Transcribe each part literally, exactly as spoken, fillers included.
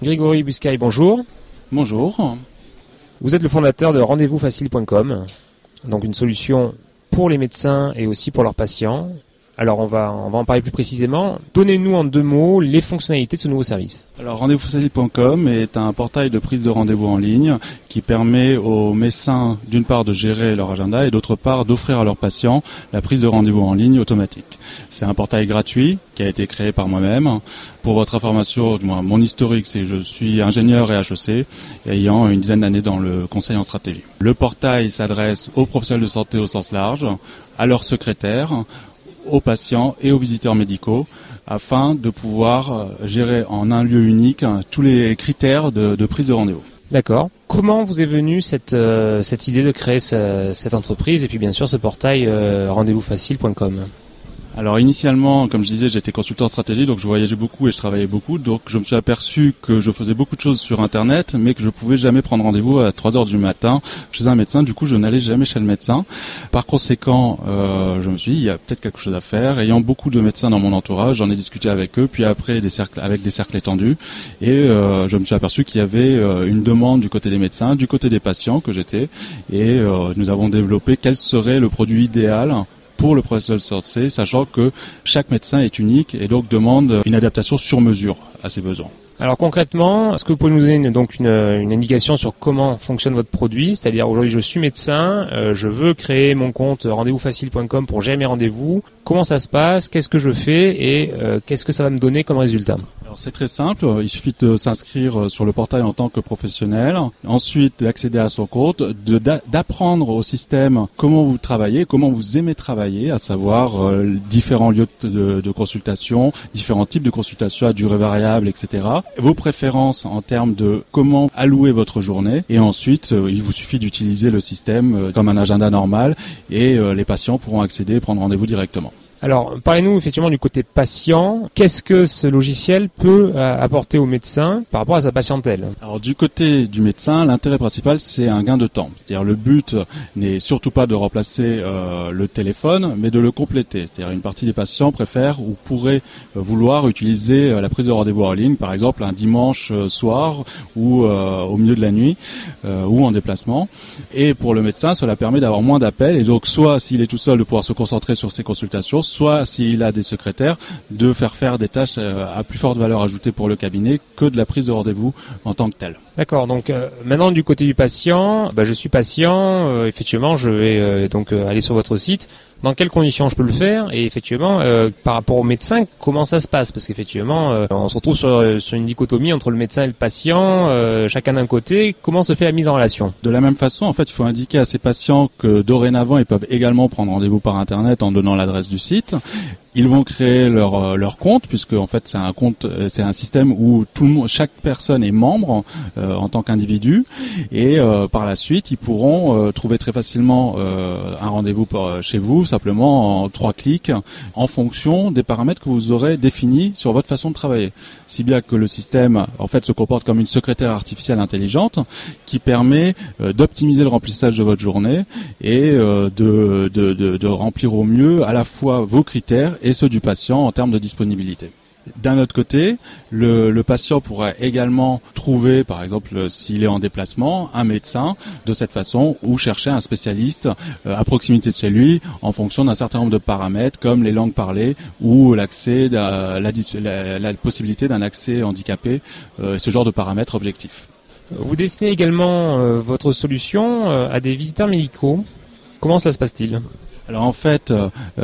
Grégory Buscaille, bonjour. Bonjour. Vous êtes le fondateur de rendez-vous facile point com, donc une solution pour les médecins et aussi pour leurs patients. Alors on va, on va en parler plus précisément. Donnez-nous en deux mots les fonctionnalités de ce nouveau service. Alors rendez-vous facile point com est un portail de prise de rendez-vous en ligne qui permet aux médecins d'une part de gérer leur agenda et d'autre part d'offrir à leurs patients la prise de rendez-vous en ligne automatique. C'est un portail gratuit qui a été créé par moi-même. Pour votre information, moi, mon historique, c'est que je suis ingénieur et H E C, ayant une dizaine d'années dans le conseil en stratégie. Le portail s'adresse aux professionnels de santé au sens large, à leurs secrétaires, aux patients et aux visiteurs médicaux afin de pouvoir gérer en un lieu unique tous les critères de, de prise de rendez-vous. D'accord. Comment vous est venue cette, euh, cette idée de créer ce, cette entreprise et puis bien sûr ce portail euh, rendez-vous facile point com? Alors initialement, comme je disais, j'étais consultant en stratégie, donc je voyageais beaucoup et je travaillais beaucoup, donc je me suis aperçu que je faisais beaucoup de choses sur Internet, mais que je pouvais jamais prendre rendez-vous à trois heures du matin chez un médecin. Du coup, je n'allais jamais chez le médecin. Par conséquent, euh, je me suis dit, il y a peut-être quelque chose à faire. Ayant beaucoup de médecins dans mon entourage, j'en ai discuté avec eux, puis après des cercles, avec des cercles étendus, et euh, je me suis aperçu qu'il y avait euh, une demande du côté des médecins, du côté des patients que j'étais, et euh, nous avons développé quel serait le produit idéal pour le professionnel de santé, sachant que chaque médecin est unique et donc demande une adaptation sur mesure à ses besoins. Alors concrètement, est-ce que vous pouvez nous donner une, donc une, une indication sur comment fonctionne votre produit? C'est-à-dire aujourd'hui je suis médecin, euh, je veux créer mon compte rendez-vous facile point com pour gérer mes rendez-vous. Comment ça se passe? Qu'est-ce que je fais? Et euh, qu'est-ce que ça va me donner comme résultat? Alors c'est très simple, il suffit de s'inscrire sur le portail en tant que professionnel, ensuite d'accéder à son compte, de, d'apprendre au système comment vous travaillez, comment vous aimez travailler, à savoir euh, différents lieux de, de consultation, différents types de consultations à durée variable, et cetera. Vos préférences en termes de comment allouer votre journée, et ensuite euh, il vous suffit d'utiliser le système euh, comme un agenda normal et euh, les patients pourront accéder et prendre rendez-vous directement. Alors, parlez-nous effectivement du côté patient. Qu'est-ce que ce logiciel peut euh, apporter au médecin par rapport à sa patientèle? Alors, du côté du médecin, l'intérêt principal, c'est un gain de temps. C'est-à-dire, le but n'est surtout pas de remplacer euh, le téléphone, mais de le compléter. C'est-à-dire, une partie des patients préfèrent ou pourraient euh, vouloir utiliser euh, la prise de rendez-vous en ligne, par exemple, un dimanche euh, soir ou euh, au milieu de la nuit euh, ou en déplacement. Et pour le médecin, cela permet d'avoir moins d'appels. Et donc, soit s'il est tout seul, de pouvoir se concentrer sur ses consultations, soit s'il a des secrétaires, de faire faire des tâches à plus forte valeur ajoutée pour le cabinet que de la prise de rendez-vous en tant que telle. D'accord, donc euh, maintenant du côté du patient, bah, je suis patient, euh, effectivement je vais euh, donc euh, aller sur votre site. Dans quelles conditions je peux le faire? Et effectivement, euh, par rapport au médecin, comment ça se passe? Parce qu'effectivement, euh, on se retrouve sur, sur une dichotomie entre le médecin et le patient, euh, chacun d'un côté. Comment se fait la mise en relation? De la même façon, en fait, il faut indiquer à ces patients que dorénavant, ils peuvent également prendre rendez-vous par Internet en donnant l'adresse du site. Ils vont créer leur leur compte, puisque en fait c'est un compte, c'est un système où tout le monde, chaque personne est membre euh, en tant qu'individu, et euh, par la suite ils pourront euh, trouver très facilement euh, un rendez-vous pour, chez vous, simplement en trois clics, en fonction des paramètres que vous aurez définis sur votre façon de travailler. Si bien que le système en fait se comporte comme une secrétaire artificielle intelligente qui permet euh, d'optimiser le remplissage de votre journée et euh, de, de de de remplir au mieux à la fois vos critères et ceux du patient en termes de disponibilité. D'un autre côté, le, le patient pourra également trouver, par exemple, s'il est en déplacement, un médecin de cette façon ou chercher un spécialiste euh, à proximité de chez lui en fonction d'un certain nombre de paramètres comme les langues parlées ou l'accès, la, la, la, la possibilité d'un accès handicapé, euh, ce genre de paramètres objectifs. Vous destinez également euh, votre solution euh, à des visiteurs médicaux. Comment ça se passe-t-il ? Alors en fait,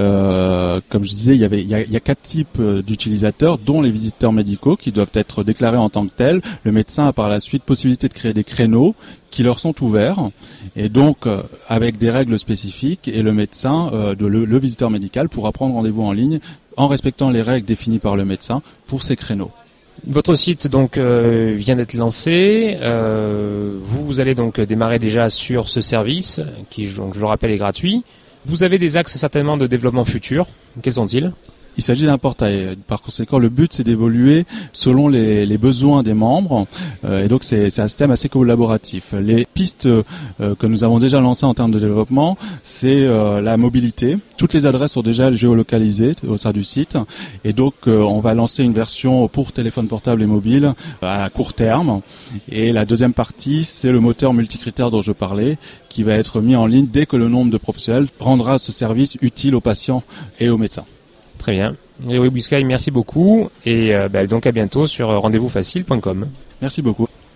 euh, comme je disais, il y avait, il y a, il y a quatre types d'utilisateurs, dont les visiteurs médicaux qui doivent être déclarés en tant que tels. Le médecin a par la suite possibilité de créer des créneaux qui leur sont ouverts, et donc euh, avec des règles spécifiques. Et le médecin, euh, de le, le visiteur médical, pourra prendre rendez-vous en ligne en respectant les règles définies par le médecin pour ces créneaux. Votre site donc euh, vient d'être lancé. Euh, vous, vous allez donc démarrer déjà sur ce service qui, donc, je le rappelle, est gratuit. Vous avez des axes certainement de développement futur. Quels sont-ils ? Il s'agit d'un portail. Par conséquent, le but, c'est d'évoluer selon les, les besoins des membres. Euh, et donc, c'est, c'est un système assez collaboratif. Les pistes euh, que nous avons déjà lancées en termes de développement, c'est euh, la mobilité. Toutes les adresses sont déjà géolocalisées au sein du site. Et donc, euh, on va lancer une version pour téléphone portable et mobile à court terme. Et la deuxième partie, c'est le moteur multicritère dont je parlais, qui va être mis en ligne dès que le nombre de professionnels rendra ce service utile aux patients et aux médecins. Très bien. Grégory Buscaille, merci beaucoup. Et euh, bah, donc à bientôt sur rendez-vous facile point com. Merci beaucoup.